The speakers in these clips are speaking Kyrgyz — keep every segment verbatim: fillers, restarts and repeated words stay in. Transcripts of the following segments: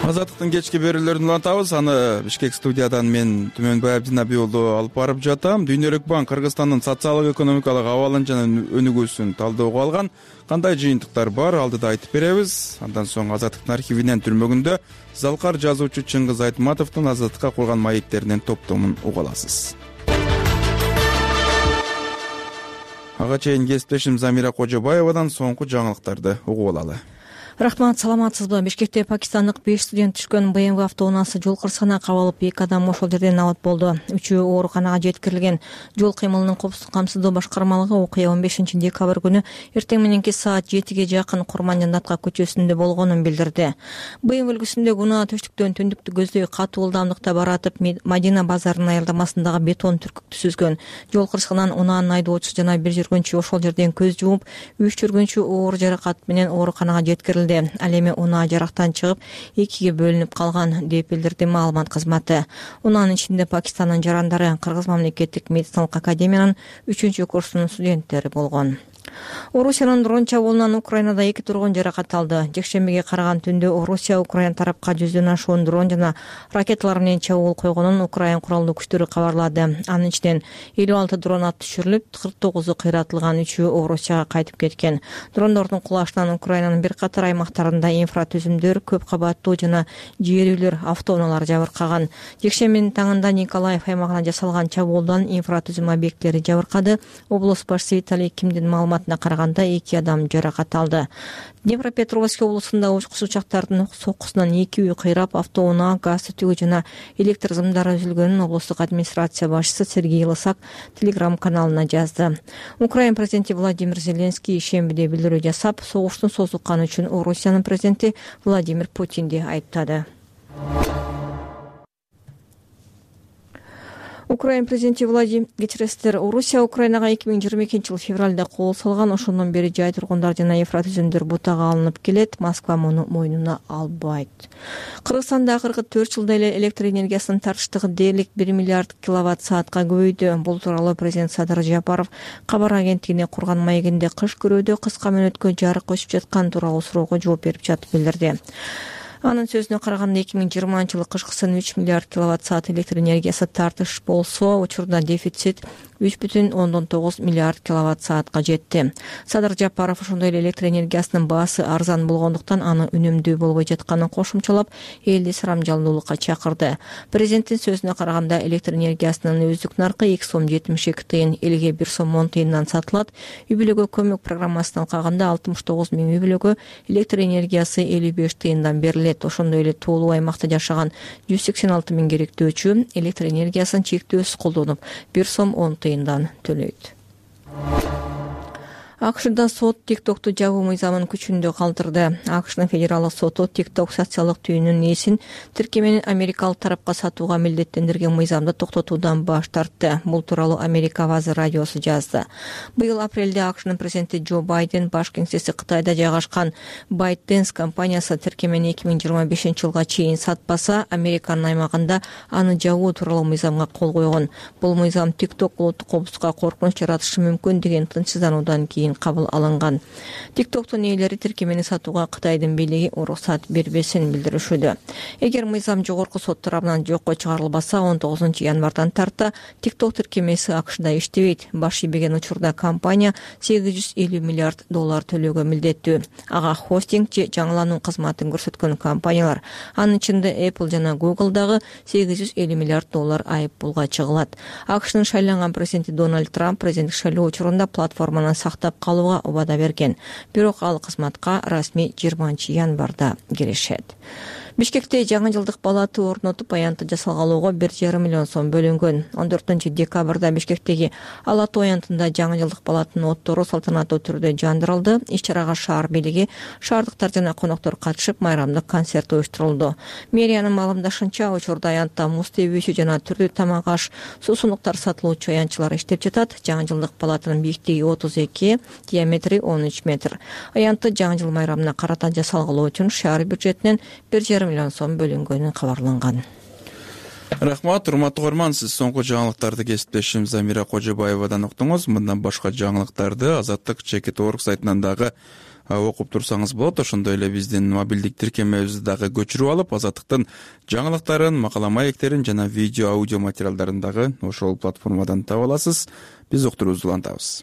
Азаттыктын кечки берүүлөрүн улантабыз. Аны Бишкек студиядан мен Түмөнбай Абдинабий уулу алып барып жатам. Дүйнөлүк банк Кыргызстандын социалдык экономикалык абалын жана өнүгүүсүн талдөөгө алган кандай жыйынтыктар бар, алдыда айтып беребиз. Андан соң Азаттыктын архивинен түрмөгүндө залкар жазуучу Чыңгыз Айтматовдун азаттыкка курган маектеринин топтомун уга аласыз. Ага чейин кесиптешим Замира Кожобаевадан соңку жаңылыктарды угуп алалы. Рахмат, саламатсызбы? Бишкекте пакистандык беш студент түшкөн бэ эм вэ автоунаасы жол кырсыгына кабылып, эки адам ошол жерден абат болду. Үчөө ооруканага жеткирилген. Жол кыймылынын коопсуздук камсыздоо башкармалыгы окуя он бешинчи декабрь күнү эртең мененки саат жетиге жакын Курман-Жанатка көчөсүндө болгонун билдирди. бэ эм вэ үлгүсүндө унаа төштүктөн түндүктү көздөй катуу ылдамдыкта баратып, Мадина базарынын аялдамасындагы бетон түркүктү сүзгөн. Жол кырсыгынан унаанын айдоочусу жана бир жүргүнчү ошол жерден көз жумуп, үч жүргүнчү оор жаракат менен ооруканага жеткирилди. Ал эми унаа жарактан чыгып, экиге бөлүнүп калган деп билдирди маалымат кызматы. Унаанын ичинде Пакистандын жарандары, Кыргыз мамлекеттик медициналык академиянын үчүнчү курсунун студенттери болгон. Орусиянын дрон чабуулунан Украинада эки тургун жаракат алды. Жекшембиге караган түндө Орусия Украина тарапка жүздөн ашуун дрон жана ракеталар менен чабуул койгонун Украин куралдуу күчтөрү кабарлады. Анын ичинен элүү алты дрон ат түшүрүлүп, кырк тогузу кыйратылган, үчөө Орусияга кайтып кеткен. Дрондордун кулашынан Украинанын бир катар аймактарында инфратүзүмдөр, көп кабаттуу жана жер үйлөр, автоунаалар жабыркаган. Жекшембинин таңында Николаев аймагына жасалган чабуулдан инфратүзүм объекттери жабыркады. Облус башчысы Виталий Кимдин маалыматына караганда эки адам жаракат алды. Днепропетровск облусунда учкуч учактардын соккусунан эки үй кыйрап, автоунаа, газ түтүгү жана электр сымдары үзүлгөнүн облустук администрация башчысы Сергей Лысак Телеграм каналына жазды. Украин президенти Владимир Зеленский ишембиде билдирүү жасап, согуштун созулганы үчүн Орусиянын президенти Владимир Путинди айыптады. Украин президенти Владимир Гечерестер Орусия Украинага эки миң жыйырма экинчи жыл февралда кол салган. Ошондон бери жай тургундар жана инфратүзүмдөр бутага алынып келет. Москва муну мойнуна албайт. Кыргызстанда акыркы төрт жылда эле электр энергиясынын тартыштыгы дээрлик бир миллиард киловатт саатка көбөйдү. Бул тууралуу президент Садыр Жапаров кабар агенттигине курган маегинде кыш көрөөдө кыска мөөнөткө жарык өчүп жаткан тууралуу суроого жооп берип жатып билдирди. Анын сөзүнө караганда эки миң жыйырманчы жылы кышкысын үч миллиард киловатт саат электр энергиясы тартыш болсо, учурда дефицит үч бүтүн ондон тогуз миллиард киловатт саатка жетти. Садыр Жапаров ошондой эле электр энергиясынын баасы арзан болгондуктан аны үнөмдүү болбой жатканын кошумчалап, элди сарамжалдуулукка чакырды. Президенттин сөзүнө караганда электр энергиясынын өздүк наркы эки сом жетимиш эки тыйын, элге бир сом он тыйындан сатылат. Үй-бүлөгө көмөк программасынан алганда алтымыш тогуз миң үй-бүлөгө электр энергиясы элүү беш тыйындан берилет. Ошондой эле тоолуу аймакта жашаган жүз сексен алты миң керектөөчү электр энергиясын чектөөсүз колдонуп, бир сом он тыйындан төлөйт. АКШда сот TikTok'ту жабуу мыйзамын күчүндө калтырды. АКШнын федералдык соту TikTok социалдык түйүнүн ээсин тиркеменин америкалык тарапка сатууга милдеттендирген мыйзамды токтотуудан баш тартты. Бул тууралуу Америка Авазы радиосу жазды. Быйыл апрелде АКШнын президенти Джо Байден баш кеңсеси Кытайда жайгашкан ByteDance компаниясы тиркемени эки миң жыйырма бешинчи жылга чейин сатпаса, Американын аймагында аны жабуу тууралуу мыйзамга кол койгон. Бул мыйзам TikTok улуттук коопсуздукка коркунуч жаратышы мүмкүн деген тынчсыздануудан кийин кабыл алынган. TikToктун ээлери тиркемени сатууга Кытайдын бийлиги уруксат бербесин билдиришүүдө. Эгер мыйзам жогорку сот тарабынан жокко чыгарылбаса, он тогузунчу январдан тарта TikTok тиркемеси АКШда иштебейт. Баш ийбеген учурда компания сегиз жүз элүү миллиард доллар төлөөгө милдеттүү. Ага хостинг же жаңылануу кызматын көрсөткөн компаниялар, анын ичинде Apple жана Google дагы сегиз жүз элүү миллиард доллар айып пулга чыгылат. АКШнын шайланган президенти Дональд Трамп президенттик шайлоо учурунда платформаны сактап калууга убада берген. Бирок ал кызматка расмий жыйырманчы январда киришет. Бишкекте жаңы жылдык палаты орнотуп, аянтты жасалгалоого бир жарым миллион сом бөлүнгөн. он төртүнчү декабрда Бишкектеги Ала Тоо аянтында жаңы жылдык палатынын оттору салтанаттуу түрдө жандырылды. Иш-чарага шаар бийлиги, шаардыктар жана коноктор катышып, майрамдык концерт уюштурулду. Мэриянын маалымдашынча, учурда аянтта муз тебүүчү жана түрдүү тамак аш, суусундуктар сатылуучу аянтчылар иштеп жатат. Жаңы жылдык палатынын бийиктиги отуз эки, диаметри он үч метр. Аянтты жаңы жыл майрамына карата жасалгалоо үчүн шаар бюджетинен бир жарым миллион сом бөлүнгөнү кабарланган. Рахмат, урматтуу угарман, сиз соңку жаңылыктарды кесиптешим Замира Кожобаевадан уктуңуз. Мындан башка жаңылыктарды Азаттык чекит орг сайтынан дагы окуп турсаңыз болот. Ошондой эле биздин мобилдик тиркемебизди дагы көчүрүп алып, Азаттыктын жаңылыктарын, макала маектерин жана видео аудио материалдарын дагы ошол платформадан таба аласыз. Биз уктуруубузду улантабыз.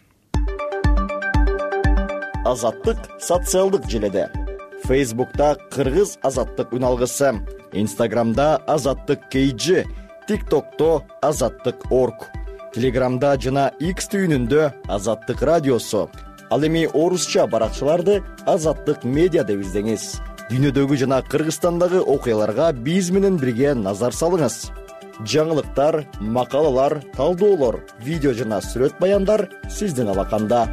Азаттык социалдык желеде. Фейсбукта Кыргыз Азаттык үналгысы, Инстаграмда Азаттык кей джи, ТикТокто Азаттык орг, Телеграмда жана X түйүнүндө Азаттык радиосу. Ал эми орусча баракчаларды Азаттык медиа деп издеңиз. Дүйнөдөгү жана Кыргызстандагы окуяларга биз менен бирге назар салыңыз. Жаңылыктар, макалалар, талдоолор, видео жана сүрөт баяндар сиздин алаканда.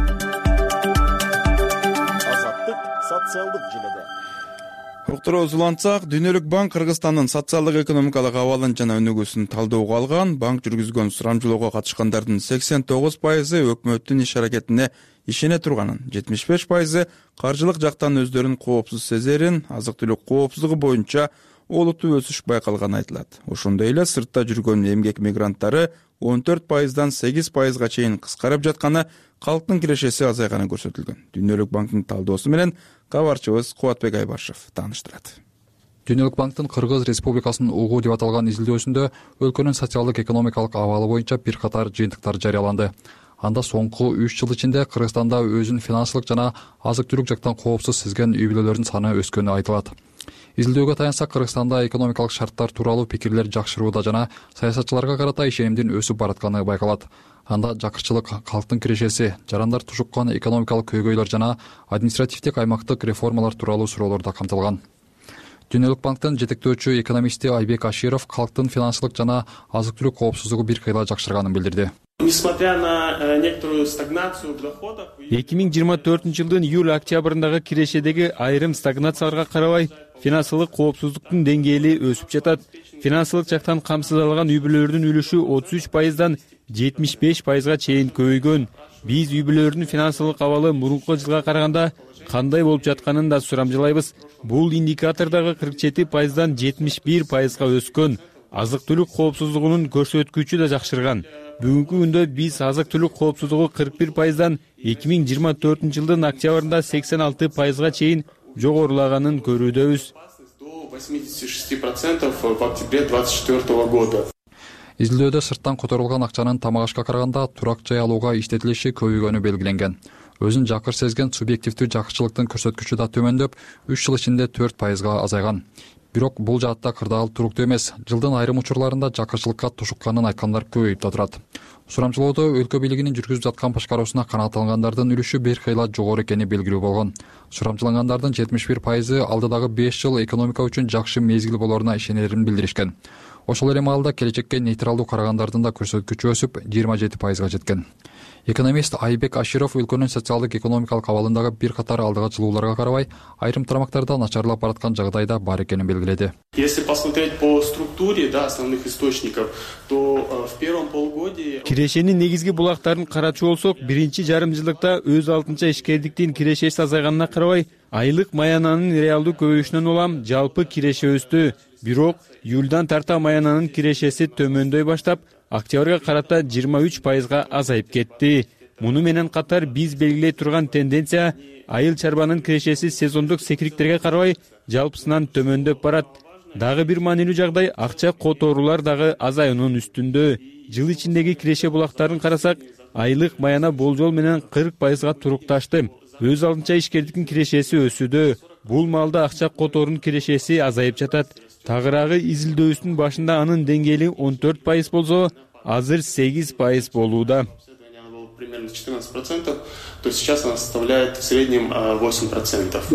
Азаттык социалдык желеде. Уктуруубузду улантсак, Дүйнөлүк банк Кыргызстандын социалдык экономикалык абалын жана өнүгүүсүн талдөөгө алган. Банк жүргүзгөн сурамжылоого катышкандардын сексен тогуз пайызы өкмөттүн иш аракетине ишене турганын, жетимиш беш пайызы каржылык жактан өздөрүн коопсуз сезерин, азык-түлүк коопсуздугу боюнча олуттуу өсүш байкалганы айтылат. Ошондой эле сыртта жүргөн эмгек мигранттары он төрт пайыздан сегиз пайызга чейин кыскарып жатканы, калктын кирешеси азайганы көрсөтүлгөн. Дүйнөлүк банктын талдоосу менен кабарчыбыз Кубатбек Айбашев тааныштырат. Дүйнөлүк банктын Кыргыз Республикасынын угу деп аталган изилдөөсүндө өлкөнүн социалдык экономикалык абалы боюнча бир катар жыйынтыктар жарыяланды. Анда соңку үч жыл ичинде Кыргызстанда өзүн финансылык жана азык-түлүк жактан коопсуз сезген үй бүлөлөрдүн саны өскөнү айтылат. Изилдөөгө таянсак, Кыргызстанда экономикалык шарттар тууралуу пикирлер жакшырууда жана саясатчыларга карата ишенимдин өсүп баратканы байкалат. Анда жакырчылык, калктын кирешеси, жарандар тушуккан экономикалык көйгөйлөр жана административдик аймактык реформалар тууралуу суроолор да камтылган. Дүйнөлүк банктын жетектөөчү экономисти Айбек Аширов калктын финансылык жана азык-түлүк коопсуздугу бир кыйла жакшырганын билдирди. Несмотря на некоторую стагнацию в доходах, эки миң жыйырма төртүнчү жылдын июль-октябрындагы кирешедеги айрым стагнацияларга карабай, финансылык коопсуздуктун деңгээли өсүп жатат. Финансылык жактан камсыз алган үй бүлөлөрдүн үлүшү отуз үч пайыздан жетимиш беш пайызга чейин көбөйгөн. Биз үй бүлөлөрдүн финансылык абалы мурунку жылга караганда кандай болуп жатканын да сурамжылайбыз. Бул индикатордагы кырк жети пайыздан жетимиш бир пайызга өскөн. Азык-түлүк коопсуздугунун көрсөткүчү да жакшырган. Бүгүнкү күндө биз азык-түлүк коопсуздугу кырк бир пайыздан эки миң жыйырма төртүнчү жылдын октябрында сексен алты пайызга чейин жогорулаганын көрүүдөбүз. восемьдесят шесть процентов в октябре двадцать четвёртого года. Изилдөөдө сырттан которулган акчанын тамак ашка караганда турак жай алууга иштетилиши көбөйгөнү белгиленген. Өзүн жакыр сезген субъективдүү жакырчылыктын көрсөткүчү да төмөндөп, үч жыл ичинде төрт пайызга азайган. Бирок бул жаатта кырдаал туруктуу эмес. Жылдын айрым учурларында жакырчылыкка тушукканын айткандар көбөйүп да турат. Сурамжылоодо өлкө бийлигинин жүргүзүп жаткан башкаруусуна канаат алгандардын үлүшү бир кыйла жогору экени белгилүү болгон. Сурамжылангандардын жетимиш бир пайызы алдыдагы беш жыл экономика үчүн жакшы мезгил болоруна ишенерин билдиришкен. Ошол эле маалда келечекке нейтралдуу карагандардын да көрсөткүчү өсүп жыйырма жети пайызга жеткен. Экономист Айбек Аширов өлкөнүн социалдык экономикалык абалындагы бир катар алдыга жылууларга карабай, айрым тармактарда начарлап бараткан жагдайда бар экенин белгиледи. Если посмотреть по структуре, да, основных источников, то в первом полугодии Кирешенин негизги булактарын карачу болсок, биринчи жарым жылдыкта өз алтынча ишкердиктин кирешеси азайганына карабай, айлык маянанын реалдуу көбөйүшүнөн улам жалпы киреше өстү. Бирок июлдан тарта маянанын кирешеси төмөндөй баштап, октябрга карата жыйырма үч пайызга азайып кетти. Муну менен катар биз белгилей турган тенденция айыл чарбанын кирешеси сезондук секириктерге карабай жалпысынан төмөндөп барат. Дагы бир маанилүү жагдай акча которуулар дагы азаюунун үстүндө. Жыл ичиндеги киреше булактарын карасак, айлык маяна болжол менен кырк пайызга турукташты. Өз алдынча ишкердиктин кирешеси өсүүдө. Бул маалда акча которунун кирешеси азайып жатат. Тагыраагы изилдөөсүнүн башында анын деңгээли он төрт пайыз болсо, азыр сегиз пайыз болууда. Примерно четырнадцать процентов, то сейчас она составляет в среднем восемь процентов.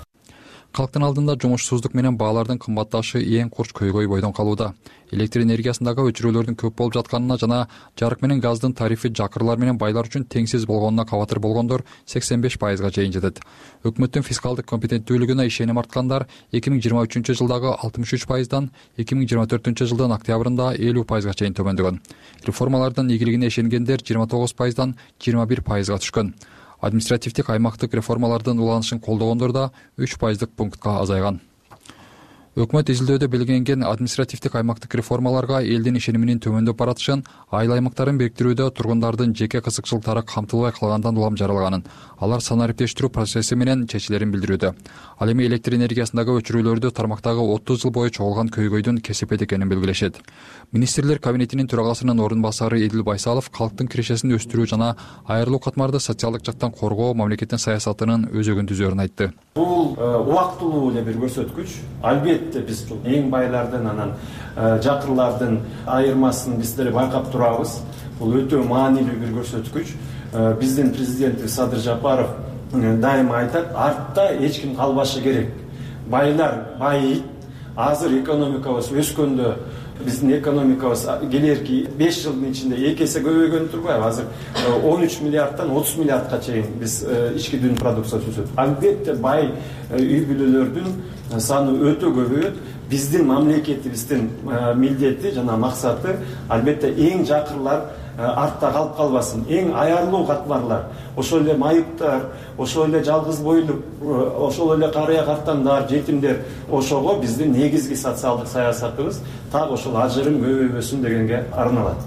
Калктын алдында жумушсуздук менен баалардын кымбатташы эң курч көйгөй бойдон калууда. Электр энергиясындагы өчүрүүлөрдүн көп болуп жатканына жана жарык менен газдын тарифи жакырлар менен байлар үчүн теңсиз болгонуна кабатыр болгондор сексен беш пайызга чейин жетет. Өкмөттүн фискалдык компетенттүүлүгүнө ишеним арткандар эки миң жыйырма үчүнчү жылдагы алтымыш үч пайыздан эки миң жыйырма төртүнчү жылдын октябрында элүү пайызга чейин төмөндөгөн. Реформалардын ийгилигине ишенгендер жыйырма тогуз пайыздан жыйырма бир пайызга түшкөн. Административдик аймактык реформалардын уланышын колдогондор да үч пайыздык пунктка азайган. өкмөт изилдөөдө белгиленген административдик аймактык реформаларга элдин ишениминин төмөндөп баратышын, айыл аймактарын бириктирүүдө тургундардын жеке кызыкчылыктары камтылбай калгандан улам жаралганын, алар санариптештирүү процесси менен чечилерин билдирүүдө. Ал эми электр энергиясындагы өчүрүүлөрдү тармактагы отуз жыл бою чогулган көйгөйдүн кесепет экенин белгилешет. Министрлер кабинетинин төрагасынын орун басары Эдил Байсалов калктын кирешесин өстүрүү жана айрылуу катмарды социалдык жактан коргоо мамлекеттин саясатынын өзөгүн түзөөрүн айтты. Бул убактылуу эле бир көрсөткүч. Албетте биз эң байлардын анан жакырлардын айырмасын биздер байкап турабыз. Бул өтө маанилүү бир көрсөткүч. Биздин президентибиз Садыр Жапаров дайыма айтат, артта эч ким калбашы керек. Байлар байыйт. Азыр экономикабыз өскөндө биздин экономикабыз келерки беш жылдын ичинде эки эсе көбөйгөн турбайбы? Азыр он үч миллиардтан отуз миллиардка чейин биз ички дүн продукция түзөт. Албетте бай үй бүлөлөрдүн саны өтө көбөйөт. Биздин мамлекетибиздин милдети жана максаты албетте эң жакырлар артта калып калбасын, эң аярлуу катмарлар, ошол эле майыптар, ошол эле жалгыз бойлуу, ошол эле карыя картандар, жетимдер, ошого биздин негизги социалдык саясатыбыз так ошол ажырым көбөйбөсүн дегенге арналат.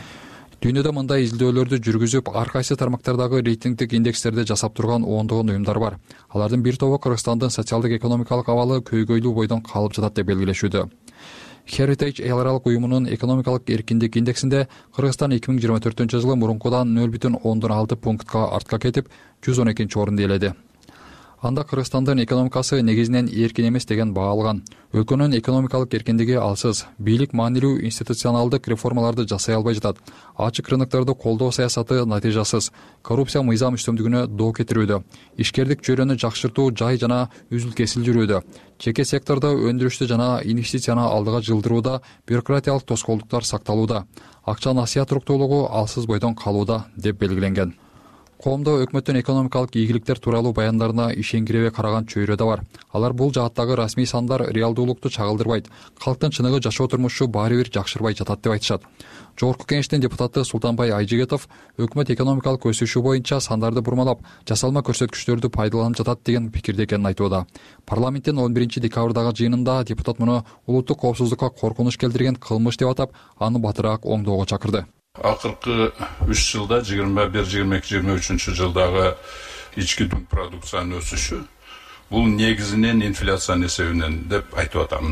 Дүйнөдө мындай изилдөөлөрдү жүргүзүп, ар кайсы тармактардагы рейтингдик индекстерди жасап турган ондогон уюмдар бар. Алардын бир тобу Кыргызстандын социалдык экономикалык абалы көйгөйлүү бойдон калып жатат деп белгилешүүдө. Heritage эл аралык уюмунун экономикалык эркиндик индексинде Кыргызстан эки миң жыйырма төртүнчү жылы мурункудан нөл бүтүн ондон алты пунктка артка кетип, жүз он экинчи орунду ээледи. Анда Кыргызстандын экономикасы негизинен эркин эмес деген баа алган. Өлкөнүн экономикалык эркиндиги алсыз, бийлик маанилүү институционалдык реформаларды жасай албай жатат. Ачык рынокторду колдоо саясаты натыйжасыз, коррупция мыйзам үстөмдүгүнө доо кетирүүдө, ишкердик чөйрөнү жакшыртуу жай жана үзүл кесил жүрүүдө, жеке сектордо өндүрүштү жана инвестицияны алдыга жылдырууда бюрократиялык тоскоолдуктар сакталууда, акча насыят уруктуулугу алсыз бойдон калууда деп белгиленген. Коомдо өкмөттүн экономикалык ийгиликтер тууралуу баяндарына ишенгиребей караган чөйрө да бар. Алар бул жааттагы расмий сандар реалдуулукту чагылдырбайт, калктын чыныгы жашоо турмушу баары бир жакшырбай жатат деп айтышат. Жогорку кеңештин депутаты Султанбай Айжигетов өкмөт экономикалык өсүшү боюнча сандарды бурмалап, жасалма көрсөткүчтөрдү пайдаланып жатат деген пикирде экенин айтууда. Парламенттин он биринчи декабрдагы жыйынында депутат муну улуттук коопсуздукка коркунуч келтирген кылмыш деп атап, аны батыраак оңдоого чакырды. Акыркы үч жылда жыйырма бир жыйырма эки жыйырма үчүнчү жылдагы ички дүң продукциянын өсүшү бул негизинен инфляциянын эсебинен деп айтып атам.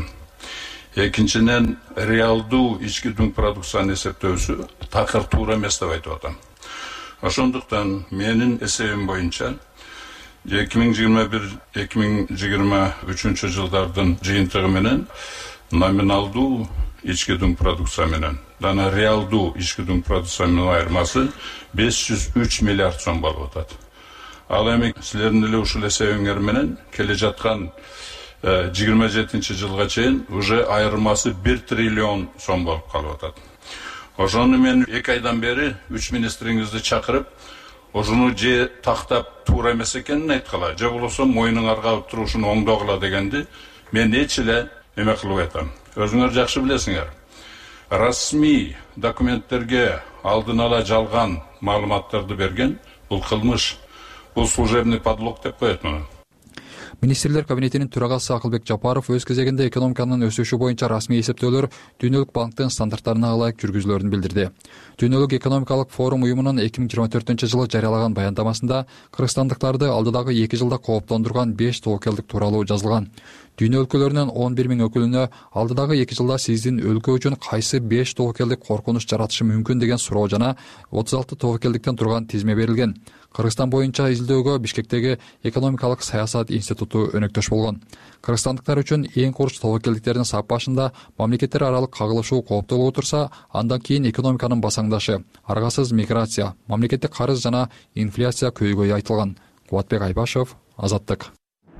Экинчиден реалдуу ички дүң продукциянын эсептөөсү такыр туура эмес деп айтып атам. Ошондуктан менин эсебим боюнча эки миң жыйырма бир эки миң жыйырма үчүнчү жылдардын жыйынтыгы менен номиналдуу ички дүң продукция менен жана реалдуу ички дүң продукция менен айырмасы беш жүз үч миллиард сом болуп атат. Ал эми силердин эле ушул эсебиңер менен келе жаткан жыйырма жетинчи жылга чейин уже айырмасы бир триллион сом болуп калып атат. Ошону мен эки айдан бери үч министриңизди чакырып, ошону же тактап туура эмес экенин айткыла, же болбосо моюнуң аргап турушун оңдогула дегенди мен эч эле эме кылып айтам. Өзүңөр жакшы билесиңер. Расмий документтерге алдын ала жалган маалыматтарды берген бул кылмыш. Бул служебный подлог деп коет муну. Министрлер кабинетинин төрагасы Акылбек Жапаров өз кезегинде экономиканын өсүшү боюнча расмий эсептөөлөр Дүйнөлүк банктын стандарттарына ылайык жүргүзүлөрүн билдирди. Дүйнөлүк экономикалык форум уюмунун эки миң жыйырма төртүнчү жылы жарыялаган баяндамасында кыргызстандыктарды алдыдагы эки жылда кооптондурган беш тобокелдик тууралуу жазылган. Дүйнө өлкөлөрүнүн он бир миң өкүлүнө алдыдагы эки жылда сиздин өлкө үчүн кайсы беш тобокелдик коркунуч жаратышы мүмкүн деген суроо жана отуз алты тобокелдиктен турган тизме берилген. Кыргызстан боюнча изилдөөгө Бишкектеги экономикалык саясат институту өнөктөш болгон. Кыргызстандыктар үчүн эң курч тобокелдиктердин сап башында мамлекеттер аралык кагылышуу кооптолуп отурса, андан кийин экономиканын басаңдашы, аргасыз миграция, мамлекеттик карыз жана инфляция көйгөйү айтылган. Кубатбек Айбашев, Азаттык.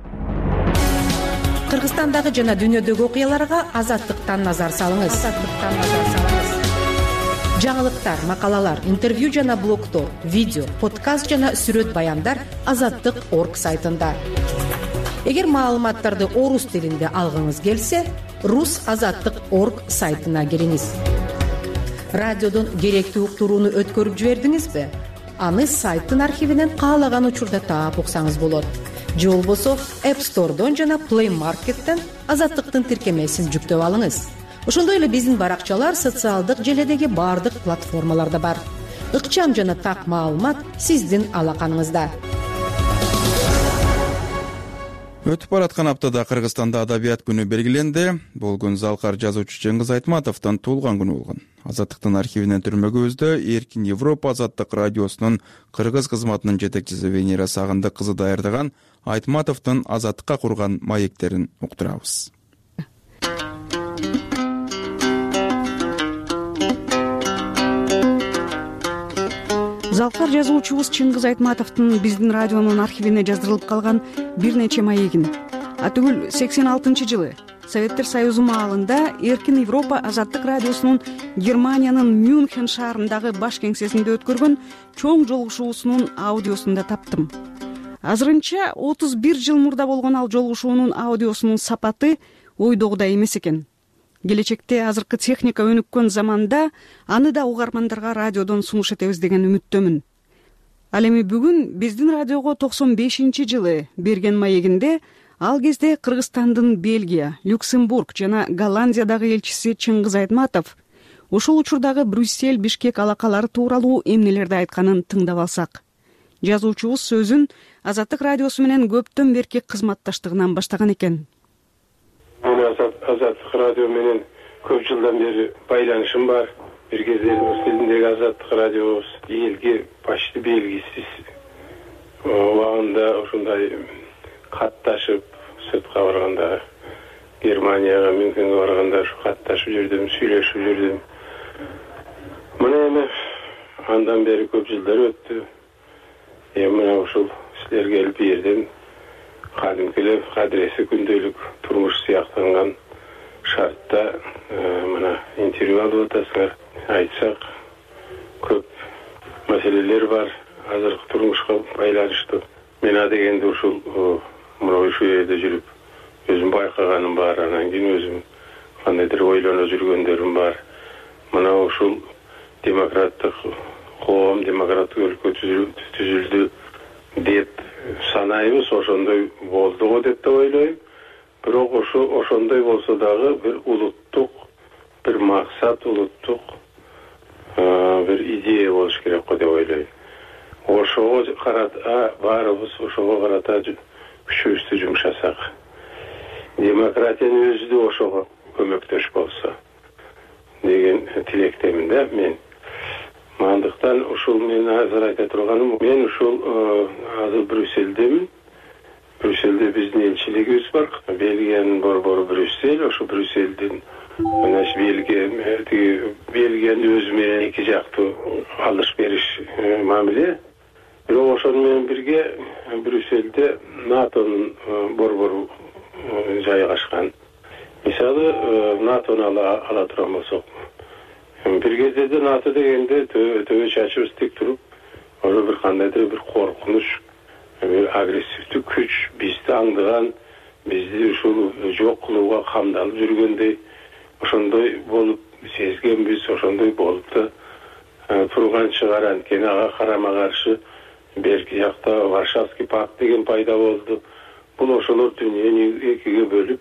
Кыргызстандагы жана дүйнөдөгү окуяларга Азаттыктан назар салыңыз. Азаттыктан назар салыңыз. Жаңылыктар, макалалар, интервью жана блогтор, видео, подкаст жана сүрөт баяндар азаттык точка орг сайтында. Эгер маалыматтарды орус тилинде алгыңыз келсе, рус азаттык точка орг сайтына кириңиз. Радиодон керектүү уктурууну өткөрүп жибердиңизби? Аны сайттын архивинен каалаган учурда таап уксаңыз болот. же болбосо App Store'дон жана Play Market'тен Азаттыктын тиркемесин жүктөп алыңыз. Ошондой эле биздин баракчалар социалдык желедеги баардык платформаларда бар. Ыкчам жана так маалымат сиздин алаканыңызда. Өтүп бараткан аптада Кыргызстанда адабият күнү белгиленди. Бул күн Залкар жазуучу Жеңиз Айтматовдун туулган күнү болгон. Азаттыктын архивинен түрмөгүбүздө Эркин Европа Азаттык радиосунун кыргыз кызматынын жетекчиси Венера Сагындык кызы даярдаган Айтматовдун азаттыкка курган маектерин уктурабыз. Залкар жазуучубуз Чыңгыз Айтматовдун биздин радионун архивине жаздырылып калган бир нече маегин атүгүл сексен алтынчы жылы Советтер Союзу маалында Эркин Европа Азаттык радиосунун Германиянын Мюнхен шаарындагы баш кеңсесинде өткөргөн чоң жолугушуусунун аудиосунда таптым. Азырынча отуз бир жыл мурда болгон ал жолугушуунун аудиосунун сапаты ойдогудай эмес экен. Келечекте азыркы техника өнүккөн заманда аны да угармандарга радиодон сунуш этебиз деген үмүттөмүн. Ал эми бүгүн биздин радиого токсон бешинчи жылы берген маегинде ал кезде Кыргызстандын Бельгия, Люксембург жана Голландиядагы элчиси Чыңгыз Айтматов ушул учурдагы Брюссель, Бишкек алакалары тууралуу эмнелерди айтканын тыңдап алсак. Жазуучубуз сөзүн Азаттык радиосу менен көптөн берки кызматташтыгынан баштаган экен. Мен Азаттык радио менен көп жылдан бери байланышым бар. Бир кезде рус тилиндеги Азаттык радиобуз элге почти белгисиз убагында ушундай катташып, сыртка барганда, Германияга, Мюнхенге барганда ушу катташып жүрдүм, сүйлөшүп жүрдүм. Мына эми андан бери көп жылдар өттү. Эми мына ушул силерге келип бердим. Кадимки эле адреси күндөлүк турмуш сыяктанган шартта мына интервью алып атасыңар. Айтсак, көп маселелер бар. Азыркы турмушка байланыштуу. Мен адегенде ушул мына ушул жерде жүрүп, өзүм байкаганым бар. Анан кийин өзүм кандайдыр ойлоно жүргөндөрүм бар. Мына ушул демократтык коом, демократтык өлкө түзүлдү деп санайбыз, ошондой болду го деп да ойлойм. Бирок ошо ошондой болсо дагы бир улуттук бир максат, улуттук бир идея болуш керек го деп ойлойм. Ошого карата баарыбыз ошого карата күчүбүздү жумшасак, демократиянын өзү да ошого көмөктөш болсо деген тилектемин да мен. Мандыктан ушул мен азыр айта турганым, мен ушул азыр Брюссельдемин. Брюссельде биздин элчилигибиз бар. Бельгиянын борбору Брюссель, ошо Брюссельдин мына Бельгия, тиги Бельгиянын өзү менен эки жактуу алыш бериш мамиле. Бирок ошону менен бирге Брюссельде НАТОнун борбору жайгашкан. Мисалы, НАТОну ала турган болсок, бир кезде де НАТО дегенде төбө чачыбыз тик туруп, ошо бир кандайдыр бир коркунуч, бир агрессивдүү күч бизди аңдыган, бизди ушул жок кылууга камдалып жүргөндөй, ошондой болуп сезгенбиз, ошондой болуп да турган чыгар. Анткени ага карама каршы берки жакта Варшавский пакт деген пайда болду. Бул ошолор дүйнөнү экиге бөлүп,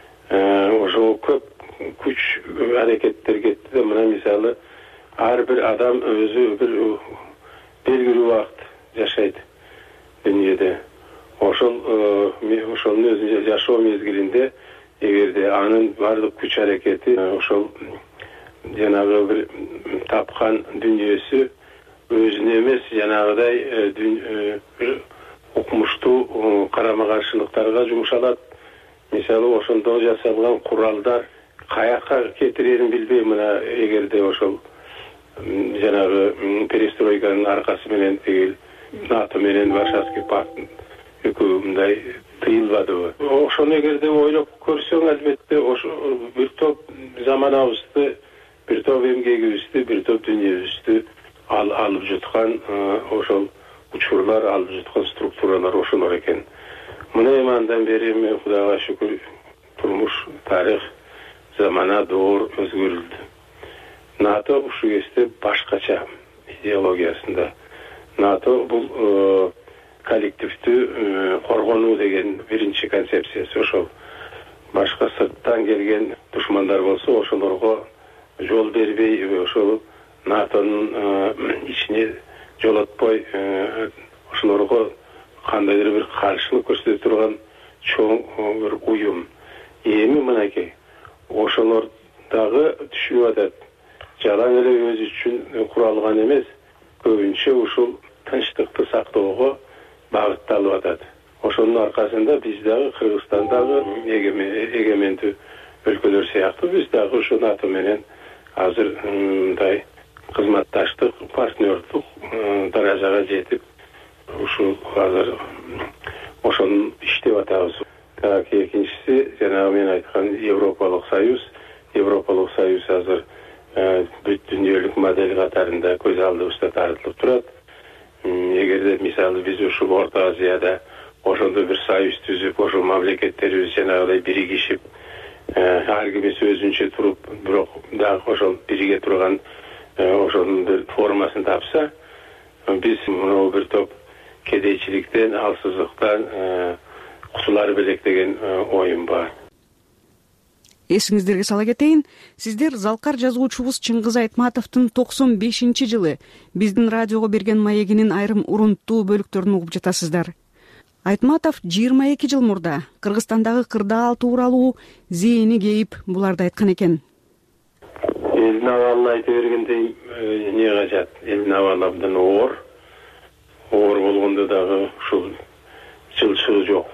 ошо көп күч аракеттер кетти да. Мына мисалы, ар бир адам өзү бир белгилүү убакыт жашайт дүйнөдө. Ошол ошонун өзү жашоо мезгилинде эгерде анын бардык күч аракети ошол жанагы бир тапкан дүйнөсү өзүнө эмес, жанагыдай бир укмуштуу карама каршылыктарга жумшалат. Мисалы, ошондо жасалган куралдар каяка кетирерин билбейм. Мына эгерде ошол жанагы перестройканын аркасы менен тигил НАТО менен Варшавский пакт экөө мындай тыйылбадыбы. Ошону эгерде ойлоп көрсөң, албетте ошо бир топ заманабызды, бир топ эмгегибизди, бир топ дүйнөбүздү алып жаткан ошол учурлар, алып жаткан структуралар ошолор экен. Мына эми андан бери мен Кудайга шүкүр турмуш, тарих, замана, доор өзгөрүлдү. НАТО ушул кезде башкача идеологиясында. НАТО бул коллективдүү коргонуу деген биринчи концепциясы. Ошол башка сырттан келген душмандар болсо ошолорго жол бербей, ошол натонун ичине жолотпой, ошолорго кандайдыр бир каршылык көрсөтө турган чоң бир уюм. Эми мынакей ошолор дагы түшүнүп атат. Жалаң эле өзү үчүн куралган эмес, көбүнчө ушул тынчтыкты сактоого багытталып атат. Ошонун аркасында биз дагы Кыргызстандагы эгемендүү өлкөлөр сыяктуу биз дагы ушу НАТО менен азыр мындай кызматташтык, партнердук даражага жетип, ушул азыр ошону иштеп атабыз. Так, экинчиси жанагы мен айткан Европалык союз. Европалык союз азыр бүт дүйнөлүк модель катарында көз алдыбызда тартылып турат. Эгерде мисалы биз ушул Орто Азияда ошондой бир союз түзүп, ошол мамлекеттерибиз жанагыдай биригишип, ар кимиси өзүнчө туруп, бирок дагы ошол бириге турган ошонун бир формасын тапса, биз мына бир топ кедейчиликтен, алсыздыктан кутулар белек деген оюм бар. Эсиңиздерге сала кетейин, сиздер залкар жазуучубуз Чыңгыз Айтматовдун токсон бешинчи жылы биздин радиого берген маегинин айрым урунттуу бөлүктөрүн угуп жатасыздар. Айтматов жыйырма эки жыл мурда Кыргызстандагы кырдаал тууралуу зээни кейип буларды айткан экен. Элдин абалын айта бергендей эмне кажат? Элдин абалы абдан оор. Оор болгондо дагы ушул жылчыгы жок.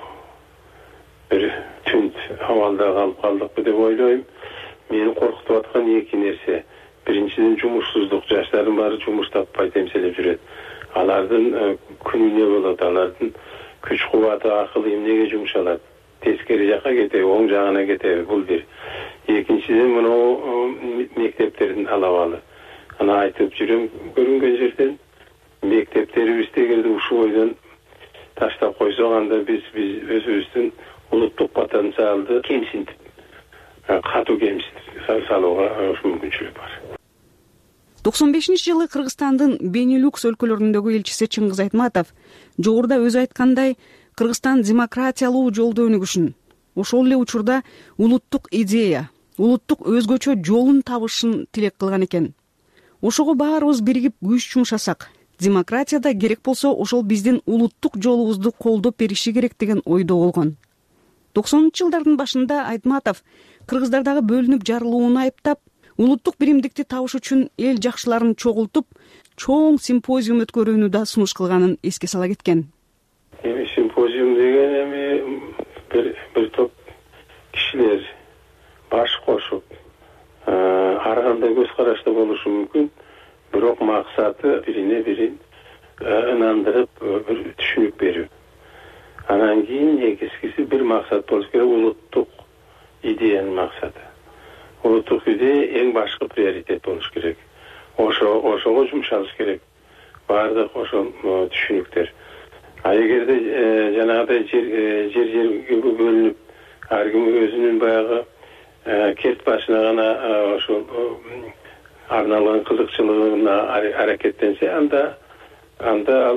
Бир түнт абалда калып калдыкпы деп ойлойм. Мени коркутуп аткан эки нерсе. Биринчиден жумушсуздук, жаштардын баары жумуш таппай темселеп жүрөт. Алардын күнү эмне болот? Алардын күч кубаты, акылы эмнеге жумшалат? Тескери жакка кетеби, оң жагына кетеби? Бул бир. Экинчиден мына мектептердин алабалы. Аны айтып жүрөм көрүнгөн жерден. Мектептерибизди эгерде ушул бойдон таштап койсок, анда биз биз өзүбүздүн улуттук потенциалды кемсинтип, катуу кемсинтип салууга мүмкүнчүлүк бар. токсон бешинчи жылы Кыргызстандын Бенилюкс өлкөлөрүндөгү элчиси Чыңгыз Айтматов жогоруда өзү айткандай Кыргызстан демократиялуу жолдо өнүгүшүн, ошол эле учурда улуттук идея, улуттук өзгөчө жолун табышын тилек кылган экен. Ошого баарыбыз биригип күч жумшасак, демократияда керек болсо ошол биздин улуттук жолубузду колдоп бериши керек деген ойдо болгон. токсонунчу жылдардын башында Айтматов кыргыздардагы бөлүнүп жарылууну айыптап, улуттук биримдикти табыш үчүн эл жакшыларын чогултуп, чоң симпозиум өткөрүүнү да сунуш кылганын эске сала кеткен. Эми симпозиум деген эми бир бир топ кишилер баш кошуп, ар кандай көз карашта болушу мүмкүн, бирок максаты бирине бирин ынандырып, бир түшүнүк берүү. Анан кийин негизгиси бир максат болуш керек, улуттук идеянын максаты. Улуттук идея эң башкы приоритет болуш керек. Ошо ошого жумшалыш керек. Бардык ошол түшүнүктөр. А эгерде жанагыдай жер жер жерге бөлүнүп, ар ким өзүнүн баягы керт башына гана ошол арналган кызыкчылыгына аракеттенсе, анда анда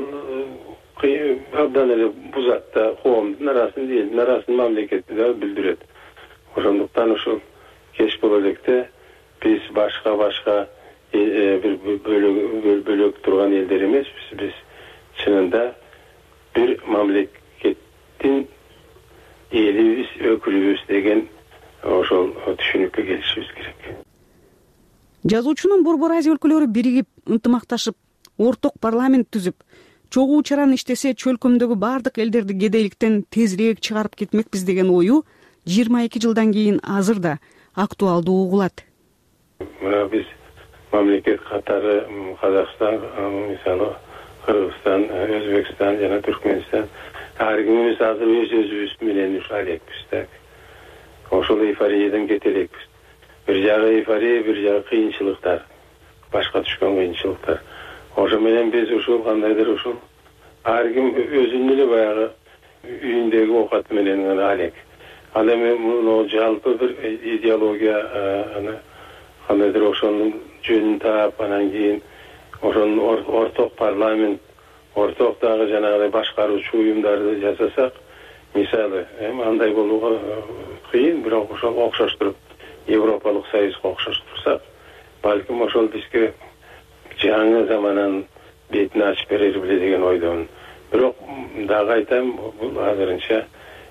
абдан эле бузат да коомдун арасын, элдин арасын, мамлекетти да бүлдүрөт. Ошондуктан ушул кеч боло электе биз башка башка бир бөлөк бөлөк турган элдер эмеспиз. Биз чынында бир мамлекеттин элибиз, өкүлүбүз деген ошол түшүнүккө келишибиз керек. Жазуучунун Борбор Азия өлкөлөрү биригип, ынтымакташып, орток парламент түзүп, чогуу чаран иштесе чөлкөмдөгү бардык элдерди кедейликтен тезирээк чыгарып кетмекпиз деген ою жыйырма эки жылдан кийин азыр да актуалдуу угулат. Биз мамлекет катары Казакстан, мисалы Кыргызстан, Өзбекстан жана Түркмөнстан, ар кимибиз азыр өз өзүбүз менен ушул элекпиз да. Ошол эйфориядан кете элекпиз. Бир жагы эйфория, бир жагы кыйынчылыктар, башка түшкөн кыйынчылыктар. Ошо менен биз ушул кандайдыр ушул ар ким өзүнүн эле баягы үйүндөгү оокаты менен гана алек. Ал эми муну жалпы бир идеология аны кандайдыр ошонун жөнүн таап, анан кийин ошонун орток парламент ортоктогу жанагы башкаруучу уюмдарды жасасак, мисалы эми андай болууга кыйын, бирок ошол окшоштуруп Европалык Союзга окшоштурсак, балким ошол бизге жаңы замананын бетин ачып берер беле деген ойдомун. Бирок дагы айтам, бул азырынча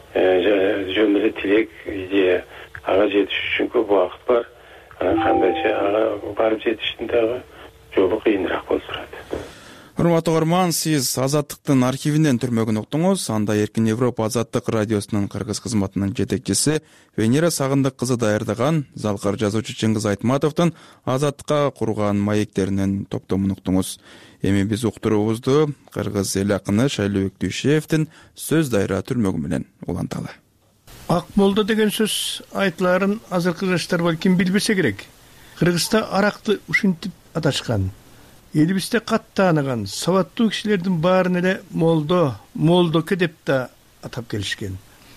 жөн эле тилек, идея. Ага жетиш үчүн көп убакыт бар. Анан кандайча ага барып жетиштин дагы жолу кыйыныраак болуп турат. Урматтуу угарман, сиз Азаттыктын архивинен түрмөгүн уктуңуз. Анда Эркин Европа Азаттык радиосунун кыргыз кызматынын жетекчиси Венера Сагындык кызы даярдаган залкар жазуучу Чыңгыз Айтматовдун Азаттыкка курган маектеринин топтомун уктуңуз. Эми биз уктуруубузду кыргыз эл акыны Шайлообек Дүйшеевдин сөз дайра түрмөгү менен уланталы. Ак молдо деген сөз айтыларын азыркы жаштар балким билбесе керек. Кыргызда аракты ушинтип аташкан. Элибизде кат тааныган сабаттуу кишилердин баарын эле молдо, молдоке деп да атап келишкен.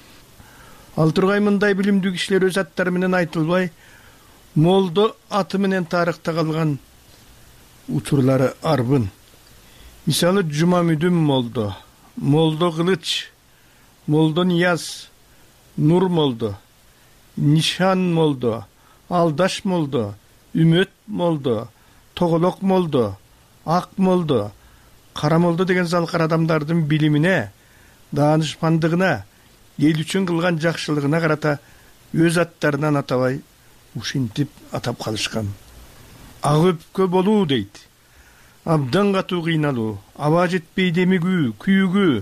Ал тургай мындай билимдүү кишилер өз аттары менен айтылбай, молдо аты менен тарыхта калган учурлары арбын. Мисалы Жумамүдүн молдо, молдо Кылыч, молдо Нияз, Нур молдо, Нишан молдо, Алдаш молдо, Үмөт молдо, Тоголок молдо, Ак молдо, Кара молдо деген залкар адамдардын билимине, даанышмандыгына, эл үчүн кылган жакшылыгына карата өз аттарынан атабай ушинтип атап калышкан. Ак өпкө болуу дейт. Абдан катуу кыйналуу, аба жетпей демигүү, күйүгүү.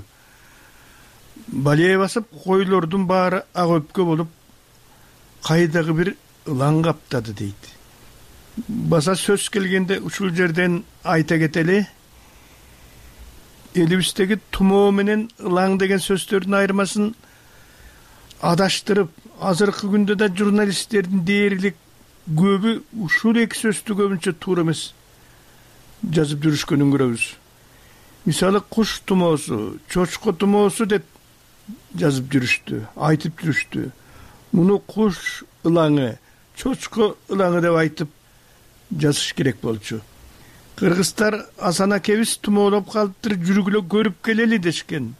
Бале басып койлордун баары ак өпкө болуп, кайдагы бир ылаң каптады дейт. Баса сөз келгенде ушул жерден айта кетели, элибиздеги тумоо менен ылаң деген сөздөрдүн айырмасын адаштырып, азыркы күндө да журналисттердин дээрлик көбү ушул эки сөздү көбүнчө туура эмес жазып жүрүшкөнүн көрөбүз. Мисалы куш тумоосу, чочко тумоосу деп жазып жүрүштү, айтып жүрүштү. Муну куш ылаңы, чочко ылаңы деп айтып жазыш керек болчу. Кыргыздар Асан акебиз тумоолоп калыптыр, жүргүлө көрүп келели дешкен.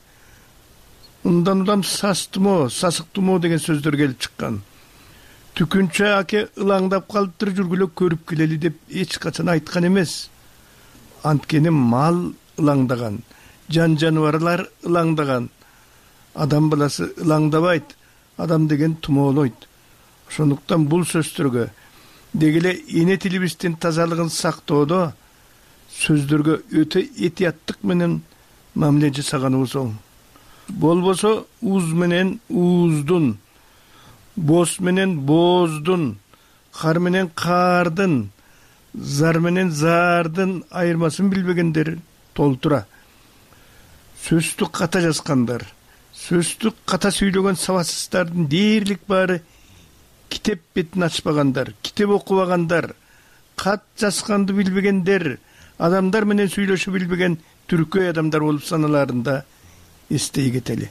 Ундан улам сас тумоо, сасык тумоо деген сөздөр келип чыккан. Түкүнчө аке ылаңдап калыптыр, жүргүлө көрүп келели деп эч качан айткан эмес. Анткени мал ылаңдаган, жан жаныбарлар ылаңдаган. Адам баласы ылаңдабайт, адам деген тумоолойт. Ошондуктан бул сөздөргө дегеле эне тилибиздин тазалыгын сактоодо сөздөргө өтө этияттык менен мамиле жасаганыбыз оң. Болбосо уз менен ууздун, боз менен бооздун, кар менен каардын, зар менен зардын айырмасын билбегендер толтура. Сөздү ката жазгандар, сөздү ката сүйлөгөн сабатсыздардын дээрлик баары китеп бетин ачпагандар, китеп окубагандар, кат жазганды билбегендер, адамдар менен сүйлөшүп билбеген түркөй адамдар болуп саналарында эстей кетели.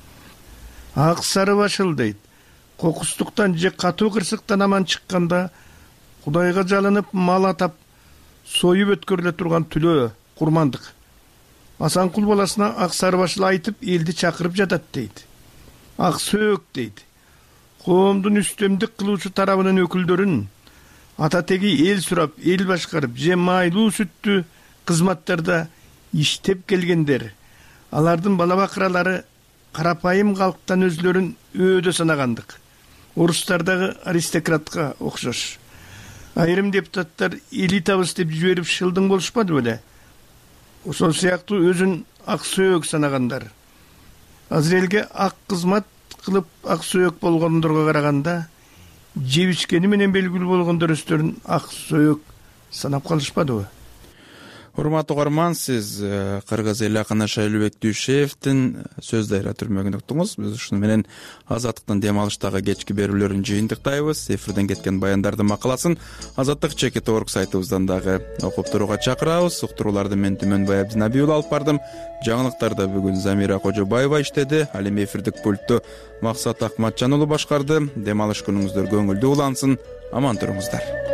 Ак сары башыл дейт. Кокустуктан же катуу кырсыктан аман чыкканда Кудайга жалынып мал атап союп өткөрүлө турган түлөө курмандык. Асанкул баласына ак сары башыл айтып элди чакырып жатат дейт. Ак сөөк дейт. Коомдун үстөмдүк кылуучу тарабынын өкүлдөрүн ата теги эл сурап, эл башкарып, же майлуу сүттү кызматтарда иштеп келгендер. Алардын бала бакыралары карапайым калктан өзлөрүн өөдө санагандык. Орустардагы аристократка окшош. Айрым депутаттар элитабыз деп жиберип шылдың болушпады беле? Ошол сыяктуу өзүн ак сөөк санагандар. Азыр элге ак кызмат кылып ак сөөк болгондорго караганда жебичкени менен белгилүү болгондор өздөрүн ак сөөк санап калышпадыбы? Урматтуу угарман, сиз кыргыз эл акыны Шайлообек Дүйшеевдин сөз дайра түрмөгүн уктуңуз. Биз ушуну менен Азаттыктын дем алыштагы кечки берүүлөрүн жыйынтыктайбыз. Эфирден кеткен баяндардын макаласын азаттык чекит точка орг сайтыбыздан дагы окуп турууга чакырабыз. Уктурууларды мен Түмөнбай Абдинабиул алып бардым. Жаңылыктарда бүгүн Замира Кожобаева иштеди. Ал эми эфирдик пультту Максат Акматжан уулу башкарды. Дем алыш күнүңүздөр көңүлдүү улансын. Аман туруңуздар.